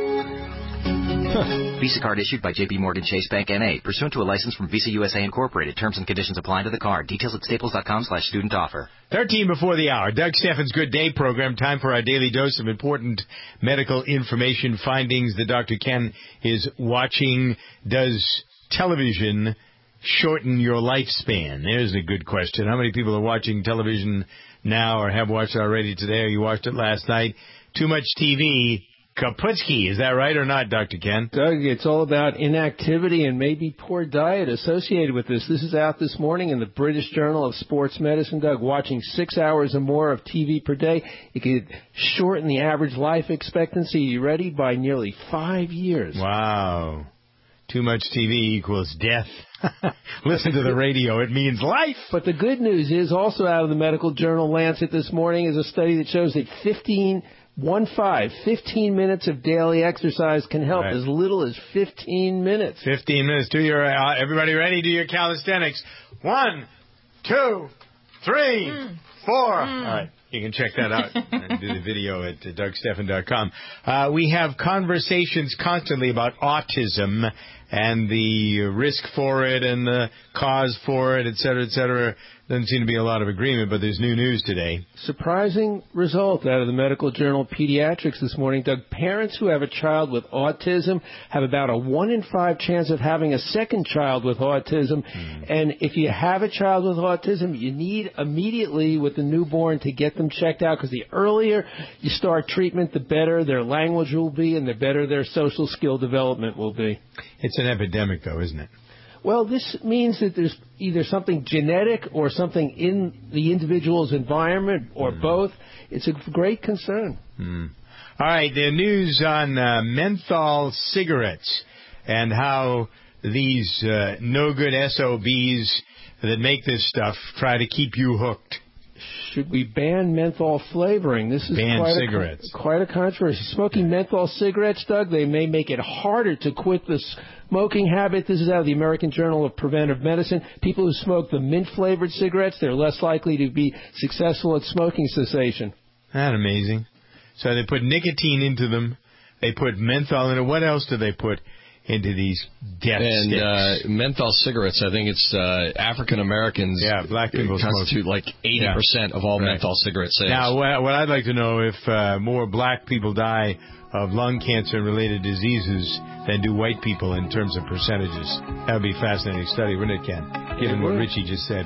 Visa card issued by J P Morgan Chase Bank N A, pursuant to a license from Visa U S A Incorporated. Terms and conditions apply to the card. Details at staples dot com slash student offer. thirteen before the hour. Doug Steffen's Good Day program. Time for our daily dose of important medical information findings that Doctor Ken is watching. Does television shorten your lifespan? There's a good question. How many people are watching television now or have watched it already today, or you watched it last night? Too much T V. Kaputski, is that right or not, Doctor Ken? Doug, it's all about inactivity and maybe poor diet associated with this. This is out this morning in the British Journal of Sports Medicine, Doug. Watching six hours or more of T V per day, it could shorten the average life expectancy, you ready, by nearly five years. Wow. Too much T V equals death. Listen to the radio. It means life. But the good news is, also out of the medical journal Lancet this morning, is a study that shows that fifteen... One five, fifteen minutes of daily exercise can help, right, as little as fifteen minutes. fifteen minutes. Do your, uh, everybody ready? Do your calisthenics. One, two, three, mm. four. Mm. All right. You can check that out and do the video at uh, doug steffen dot com. Uh, we have conversations constantly about autism and the risk for it and the cause for it, et cetera, et cetera. Doesn't seem to be a lot of agreement, but there's new news today. Surprising result out of the medical journal Pediatrics this morning, Doug. Parents who have a child with autism have about a one in five chance of having a second child with autism. Mm. And if you have a child with autism, you need immediately with the newborn to get them checked out, because the earlier you start treatment, the better their language will be and the better their social skill development will be. It's an epidemic, though, isn't it? Well, this means that there's either something genetic or something in the individual's environment or mm. both. It's a great concern. Mm. All right, the news on uh, menthol cigarettes and how these uh, no-good S O Bs that make this stuff try to keep you hooked. Should we ban menthol flavoring? This is ban quite cigarettes. A, quite a controversy. Smoking menthol cigarettes, Doug, they may make it harder to quit the smoking habit. This is out of the American Journal of Preventive Medicine. People who smoke the mint-flavored cigarettes, they're less likely to be successful at smoking cessation. Isn't that amazing? So they put nicotine into them. They put menthol in it. What else do they put into these death and, sticks? And uh, menthol cigarettes, I think it's uh, African Americans. Yeah, black people constitute smoke. like eighty percent yeah. of all right. menthol cigarette sales. Now, what, what I'd like to know if uh, more black people die of lung cancer and related diseases than do white people in terms of percentages. That would be a fascinating study, wouldn't it, Ken? Given what Richie just said.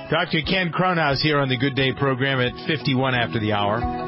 Doctor Ken Cronhaus here on the Good Day program at fifty-one after the hour.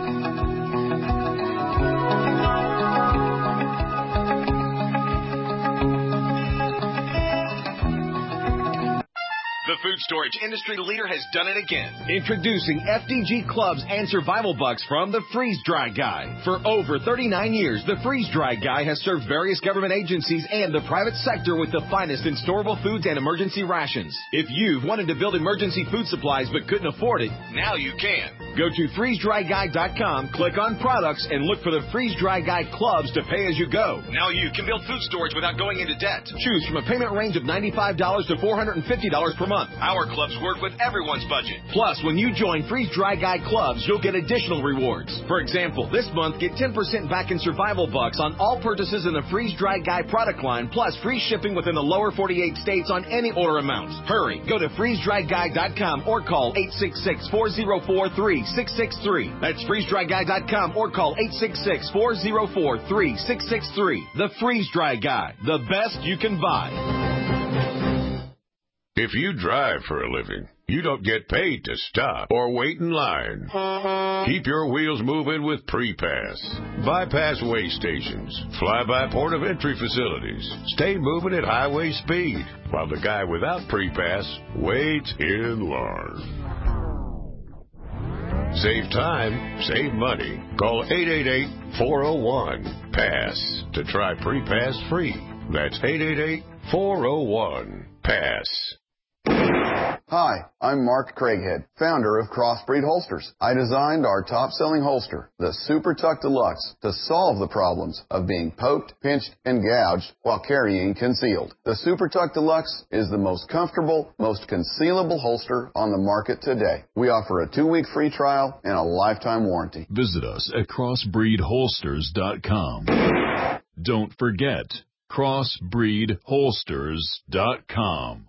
The food storage industry leader has done it again. Introducing F D G Clubs and Survival Bucks from the Freeze Dry Guy. For over thirty-nine years, the Freeze Dry Guy has served various government agencies and the private sector with the finest in storable foods and emergency rations. If you've wanted to build emergency food supplies but couldn't afford it, now you can. Go to freeze dry guy dot com, click on products, and look for the Freeze Dry Guy Clubs to pay as you go. Now you can build food storage without going into debt. Choose from a payment range of ninety-five dollars to four hundred fifty dollars per month. Our clubs work with everyone's budget. Plus, when you join Freeze Dry Guy Clubs, you'll get additional rewards. For example, this month, get ten percent back in Survival Bucks on all purchases in the Freeze Dry Guy product line, plus free shipping within the lower forty-eight states on any order amount. Hurry, go to freeze dry guy dot com or call eight six six, four zero four, three six six three. That's freeze dry guy dot com or call eight six six, four zero four, three six six three. The Freeze Dry Guy, the best you can buy. If you drive for a living, you don't get paid to stop or wait in line. Keep your wheels moving with Pre-Pass. Bypass way stations, fly-by port of entry facilities. Stay moving at highway speed, while the guy without Pre-Pass waits in line. Save time, save money. Call eight eight eight, four oh one, PASS to try Pre-Pass free. That's eight eight eight, four oh one, PASS. Hi, I'm Mark Craighead, founder of Crossbreed Holsters. I designed our top-selling holster, the Super Tuck Deluxe, to solve the problems of being poked, pinched, and gouged while carrying concealed. The Super Tuck Deluxe is the most comfortable, most concealable holster on the market today. We offer a two-week free trial and a lifetime warranty. Visit us at crossbreed holsters dot com. Don't forget, crossbreed holsters dot com.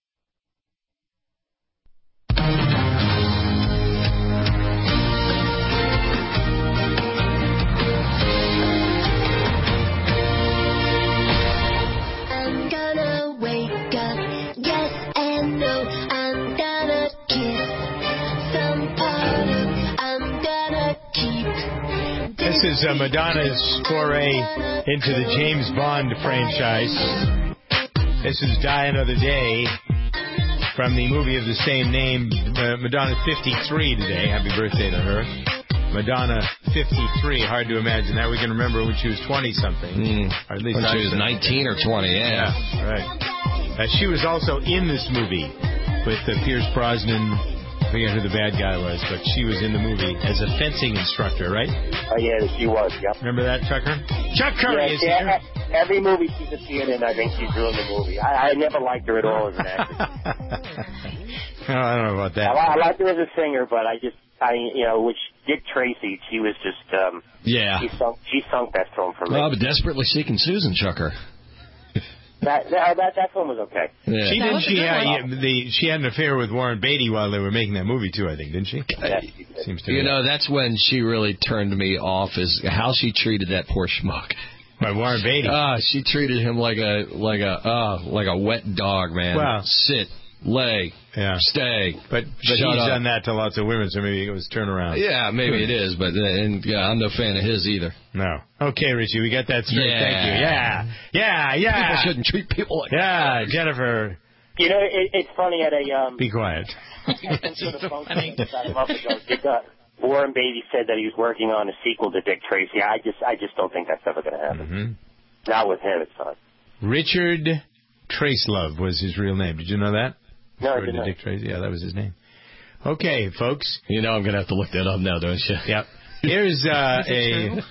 This is uh, Madonna's foray into the James Bond franchise. This is Die Another Day from the movie of the same name. Uh, Madonna's fifty-three today. Happy birthday to her. Madonna, fifty-three. Hard to imagine that. We can remember when she was twenty-something. Mm. Or at least when she was nineteen or twenty, yeah. Yeah, right. Uh, she was also in this movie with uh, Pierce Brosnan. I forget who the bad guy was, but she was in the movie as a fencing instructor, right? Oh, yeah, she was, yep. Remember that, Chucker? Chuck Curry yeah, is she, here. Every movie she's appeared in, I think she's doing the movie. I, I never liked her at all as an actress. oh, I don't know about that. I, I liked her as a singer, but I just, I, you know, which Dick Tracy, she was just, um, yeah. She sunk, she sunk that film for me. Well, but Desperately Seeking Susan, Chucker. That that that, that one was okay. Yeah. She didn't. She had the she had an affair with Warren Beatty while they were making that movie too. I think, didn't she? Yeah, Seems to you me. know, that's when she really turned me off. Is how she treated that poor schmuck. By Warren Beatty. Ah, uh, she treated him like a like a uh like a wet dog, man. Wow. Sit, lay, yeah. stay. But, but he's up. done that to lots of women, so maybe it was turnaround. Yeah, maybe it is, but and, yeah, I'm no fan of his either. No. Okay, Richie, we got that straight. Yeah. Thank you. Yeah. Yeah, yeah. People shouldn't treat people like yeah, that. Yeah, Jennifer. You know, it, it's funny at a... Um, Be quiet. Warren Beatty said that he was working on a sequel to Dick Tracy. I just I just don't think that's ever going to happen. Mm-hmm. Not with him, it's not. Richard Tracelove was his real name. Did you know that? No, I didn't. Dick Tracy. Yeah, that was his name. Okay, folks. You know I'm going to have to look that up now, don't you? Yep. Here's uh, a...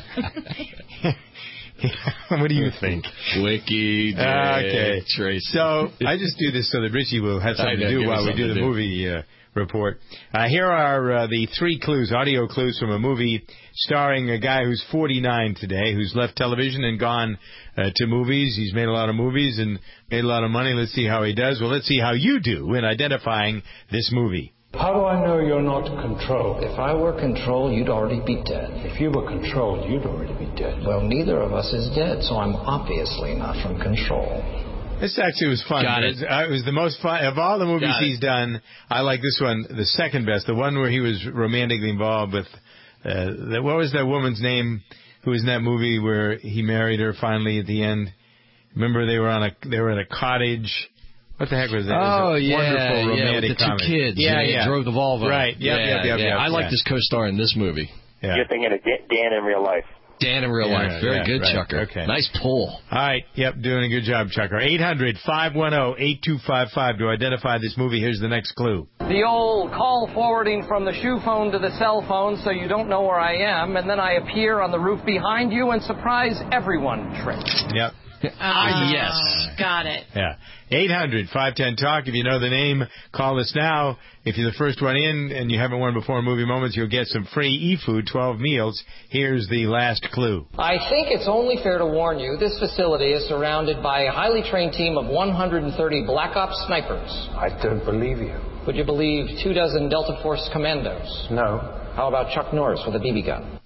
What do you think? Wiki Dick okay. Tracy. So I just do this so that Richie will have something to do while we do the do. movie uh, report. Uh, here are uh, the three clues, audio clues from a movie starring a guy who's forty-nine today, who's left television and gone uh, to movies. He's made a lot of movies and made a lot of money. Let's see how he does. Well, let's see how you do in identifying this movie. How do I know you're not controlled? If I were controlled, you'd already be dead. If you were controlled, you'd already be dead. Well, neither of us is dead, so I'm obviously not from control. This actually was fun. Got it. it. Was, uh, it was the most fun of all the movies Got it. he's done. I like this one the second best. The one where he was romantically involved with. Uh, the, what was that woman's name? Who was in that movie where he married her finally at the end? Remember they were on a they were at a cottage. What the heck was that? Oh, it was a yeah, wonderful yeah, romantic with the two comedy. kids. Yeah, yeah, yeah. Drove the Volvo. Right. Yep, yeah, yep, yep, yeah. yep, I like yeah. this co-star in this movie. Yeah. You're thinking of Dan in real life. Dan in real Yeah, life. Very yeah, good, right. Chucker. Okay. Nice pull. All right. Yep, doing a good job, Chucker. eight hundred, five one zero, eight two five five to identify this movie. Here's the next clue. The old call forwarding from the shoe phone to the cell phone so you don't know where I am, and then I appear on the roof behind you and surprise everyone trick. Yep. Ah, yes. Got it. Yeah. eight hundred, five one zero, talk. If you know the name, call us now. If you're the first one in and you haven't won before in Movie Moments, you'll get some free eFood, twelve meals. Here's the last clue. I think it's only fair to warn you, this facility is surrounded by a highly trained team of one hundred thirty Black Ops snipers. I don't believe you. Would you believe two dozen Delta Force commandos? No. How about Chuck Norris with a B B gun?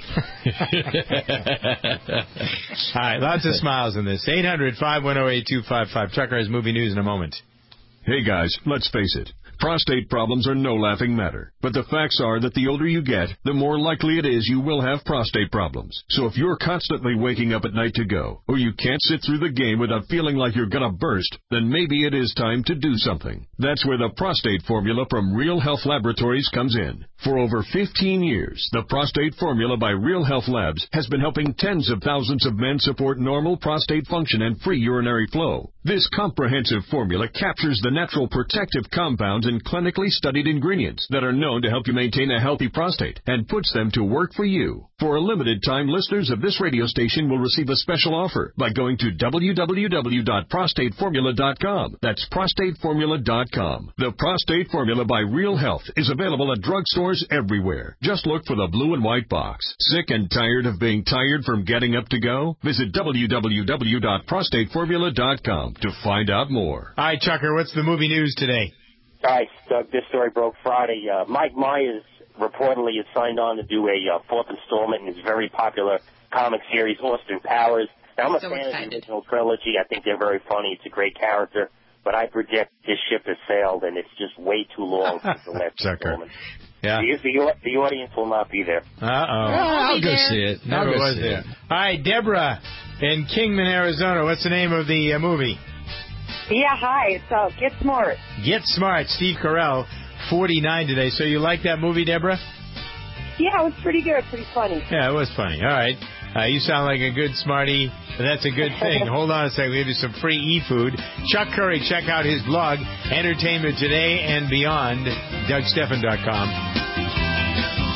All right, lots of smiles in this. eight hundred, five one zero, eight two five five. Chucker has movie news in a moment. Hey guys, let's face it. Prostate problems are no laughing matter. But the facts are that the older you get, the more likely it is you will have prostate problems. So if you're constantly waking up at night to go, or you can't sit through the game without feeling like you're gonna burst, then maybe it is time to do something. That's where the prostate formula from Real Health Laboratories comes in. For over fifteen years, the prostate formula by Real Health Labs has been helping tens of thousands of men support normal prostate function and free urinary flow. This comprehensive formula captures the natural protective compounds and clinically studied ingredients that are known to help you maintain a healthy prostate and puts them to work for you. For a limited time, listeners of this radio station will receive a special offer by going to w w w dot prostate formula dot com. That's prostate formula dot com. The Prostate Formula by Real Health is available at drugstores everywhere. Just look for the blue and white box. Sick and tired of being tired from getting up to go? Visit w w w dot prostate formula dot com to find out more. All right, Chucker, what's the movie news today? Guys, Doug, this story broke Friday. Uh, Mike Myers reportedly has signed on to do a uh, fourth installment in his very popular comic series, Austin Powers. Now, I'm a So fan excited. of the original trilogy. I think they're very funny. It's a great character. But I predict this ship has sailed, and it's just way too long since the last Chucker. installment. Yeah. The, the, the audience will not be there. Uh-oh. I'll, be go there. see it. I'll Never go was see there. it. All right, Deborah in Kingman, Arizona. What's the name of the uh, movie? Yeah, hi. It's uh, Get Smart. Get Smart. Steve Carell, forty-nine today. So you like that movie, Deborah? Yeah, it was pretty good. Pretty funny. Yeah, it was funny. All right. Uh, you sound like a good smarty, and that's a good thing. Hold on a second. We'll give you some free e-food. Chuck Curry, check out his blog, Entertainment Today and Beyond, Doug Stephan dot com.